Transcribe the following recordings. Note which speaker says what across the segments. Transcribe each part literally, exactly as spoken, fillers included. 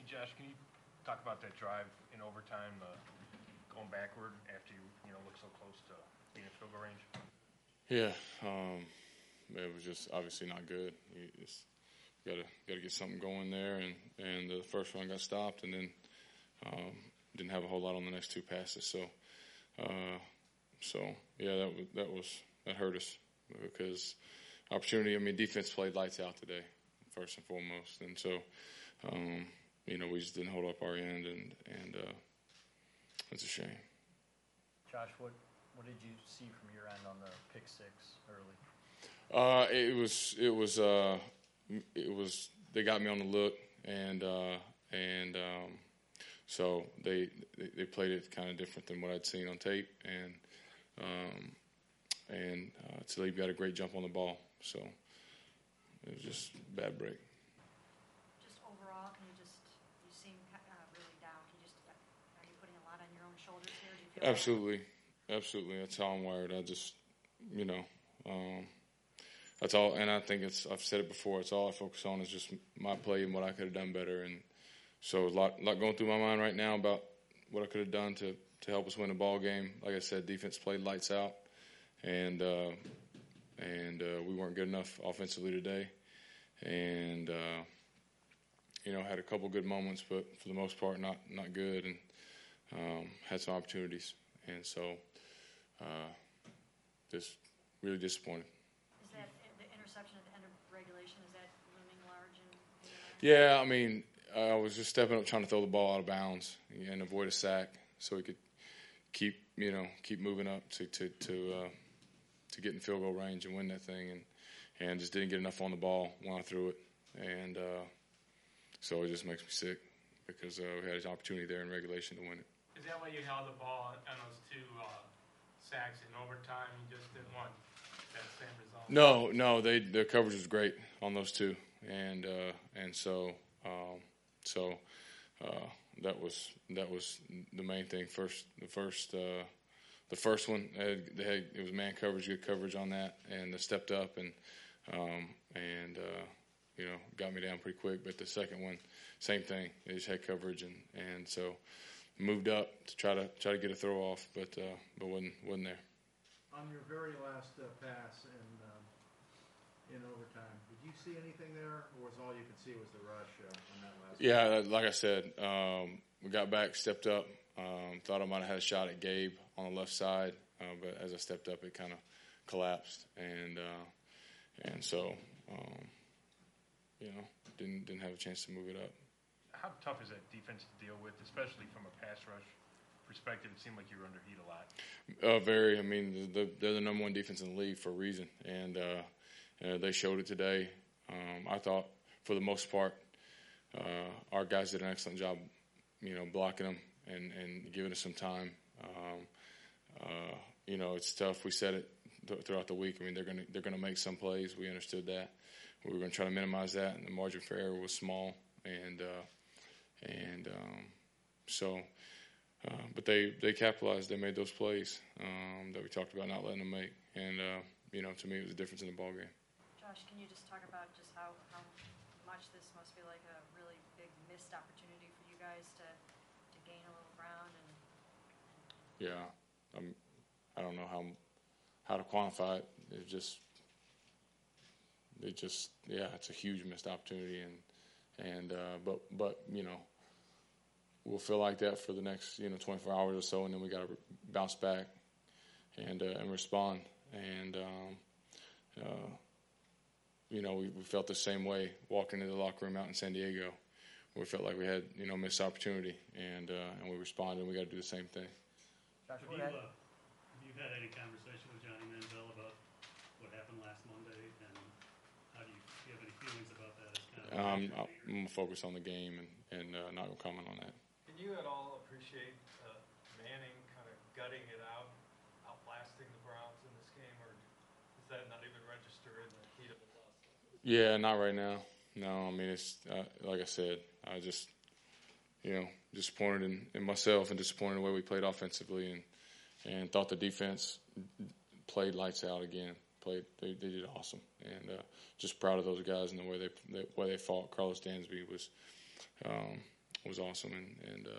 Speaker 1: Josh, can you talk about that drive in overtime, uh, going backward after you you know look so close to being in field goal range?
Speaker 2: Yeah, um, it was just obviously not good. You just gotta gotta get something going there, and and the first one got stopped, and then um, didn't have a whole lot on the next two passes. So, uh, so yeah, that was that was that hurt us because opportunity. I mean, defense played lights out today, first and foremost, and so um, you know we just didn't hold up our end, and and uh, it's a shame.
Speaker 3: Josh, what what did you see from your end on the pick six early?
Speaker 2: Uh, it was it was uh, it was they got me on the look, and uh, and um, so they they played it kind of different than what I'd seen on tape, and um, and uh, Talib got a great jump on the ball, so it was just a bad break.
Speaker 4: Just overall, can you just you seem uh, really down? Can you just are you putting a lot on your own shoulders here? Do you feel
Speaker 2: Absolutely, like absolutely. That's how I'm wired. I just you know. Um, That's all, and I think it's. I've said it before. It's all I focus on is just my play and what I could have done better. And so a lot, lot going through my mind right now about what I could have done to, to help us win the ball game. Like I said, defense played lights out, and uh, and uh, we weren't good enough offensively today. And uh, you know, had a couple good moments, but for the most part, not not good, and um, had some opportunities. And so, uh, just really disappointed.
Speaker 4: Interception at the end of regulation, is that looming large? In, in
Speaker 2: yeah, I mean, I was just stepping up trying to throw the ball out of bounds and avoid a sack so we could keep, you know, keep moving up to to to, uh, to get in field goal range and win that thing, and and just didn't get enough on the ball when I threw it, and uh, so it just makes me sick because uh, we had an opportunity there in regulation to win it.
Speaker 5: Is that why you held the ball on those two uh, sacks in overtime? You just didn't want that same result?
Speaker 2: No, no, they the coverage was great on those two, and uh, and so um, so uh, that was that was the main thing. First, the first uh, the first one they had, they had, it was man coverage, good coverage on that, and they stepped up and um, and uh, you know got me down pretty quick. But the second one, same thing. They just had coverage, and, and so moved up to try to try to get a throw off, but uh, but wasn't wasn't there.
Speaker 6: On your very last uh, pass in um, in overtime, did you see anything there, or was all you could see was the rush uh, on that last?
Speaker 2: Yeah, pass? Like I said, um, we got back, stepped up. Um, thought I might have had a shot at Gabe on the left side, uh, but as I stepped up, it kind of collapsed, and uh, and so um, you know didn't didn't have a chance to move it up.
Speaker 1: How tough is that defense to deal with, especially from a pass rush perspective? It seemed like you were under heat a lot.
Speaker 2: Uh, very. I mean, the, they're the number one defense in the league for a reason, and uh, uh, they showed it today. Um, I thought, for the most part, uh, our guys did an excellent job, you know, blocking them and, and giving us some time. Um, uh, you know, it's tough. We said it th- throughout the week. I mean, they're gonna they're gonna make some plays. We understood that. We were gonna try to minimize that, and the margin for error was small, and uh, and um, so. Uh, but they, they capitalized. They made those plays um, that we talked about not letting them make. And, uh, you know, to me, it was a difference in the ballgame.
Speaker 4: Josh, can you just talk about just how, how much this must be like a really big missed opportunity for you guys to, to gain a little ground? And, and
Speaker 2: Yeah. I'm, I don't know how how to quantify it. It just, it just, yeah, it's a huge missed opportunity. And, and uh, but, but, you know, we'll feel like that for the next, you know, twenty-four hours or so, and then we got to bounce back and uh, and respond. And um, uh, you know, we, we felt the same way walking into the locker room out in San Diego. We felt like we had, you know, missed opportunity, and uh, and we responded. And we got to do the same thing.
Speaker 7: Josh, have you, uh, have you had any conversation with Johnny Manziel about what happened last Monday, and how do you, do you have any feelings about that? As kind of
Speaker 2: um, I'm gonna focus on the game and and uh, not gonna comment on that.
Speaker 8: Can you at all appreciate uh, Manning kind of gutting it out, outlasting the Browns in this game, or does that not even register in the heat of the loss?
Speaker 2: Yeah, not right now. No, I mean, it's uh, like I said, I just, you know, disappointed in, in myself and disappointed in the way we played offensively, and and thought the defense played lights out again. Played, they, they did awesome, and uh, just proud of those guys and the way they the way they fought. Carlos Dansby was. Um, was awesome, and and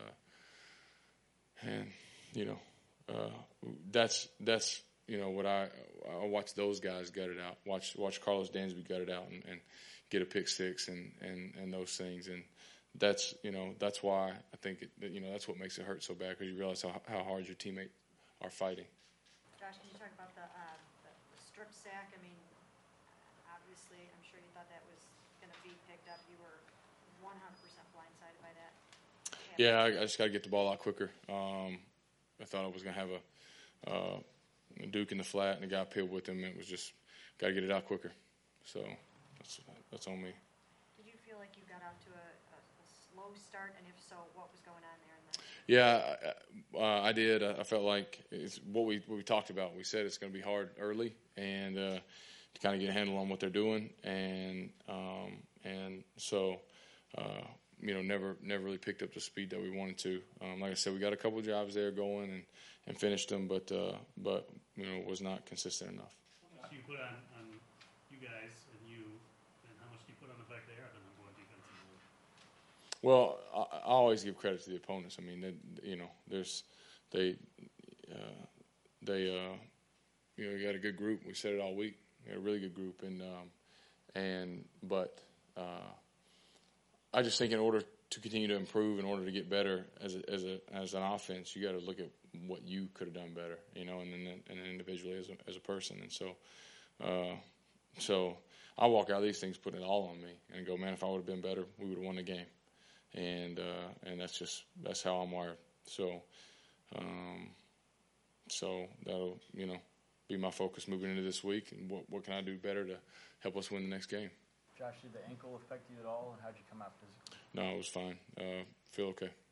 Speaker 2: uh, and you know uh, that's that's you know what I I watch those guys gut it out. Watch watch Carlos Dansby gut it out and, and get a pick six and, and, and those things, and that's you know that's why I think it, you know that's what makes it hurt so bad, because you realize how how hard your teammates are fighting.
Speaker 4: Josh, can you talk about the, uh, the the strip sack? I mean, obviously, I'm sure you thought that was gonna be picked up. You were one hundred percent blindsided by that.
Speaker 2: Yeah, I, I just got to get the ball out quicker. Um, I thought I was going to have a, uh, a Duke in the flat and a guy peeled with him. It was just got to get it out quicker. So that's that's on me.
Speaker 4: Did you feel like you got out to a, a, a slow start, and if so, what was going on there? In the
Speaker 2: Yeah, I, uh, I did. I felt like it's what we what we talked about. We said it's going to be hard early, and uh, to kind of get a handle on what they're doing, and um, and so. Uh, you know, never never really picked up the speed that we wanted to. Um, like I said, we got a couple jobs there going and, and finished them, but uh, but you know, was not consistent enough.
Speaker 7: How much do you put on, on you guys and you, and how much do you put on the fact they are the number one defensive league?
Speaker 2: Well, I, I always give credit to the opponents. I mean, they, you know, there's they uh, they uh, you know, you got a good group. We said it all week. We had a really good group, and um, and but. Uh, I just think in order to continue to improve, in order to get better as a, as a as an offense, you got to look at what you could have done better, you know, and then and then individually as a as a person. And so, uh, so I walk out of these things putting it all on me and go, man, if I would have been better, we would have won the game. And uh, and that's just that's how I'm wired. So, um, so that'll you know be my focus moving into this week. And what what can I do better to help us win the next game?
Speaker 3: Josh, did the ankle affect you at all, and how'd you come out physically?
Speaker 2: No, it was fine. Uh, feel okay.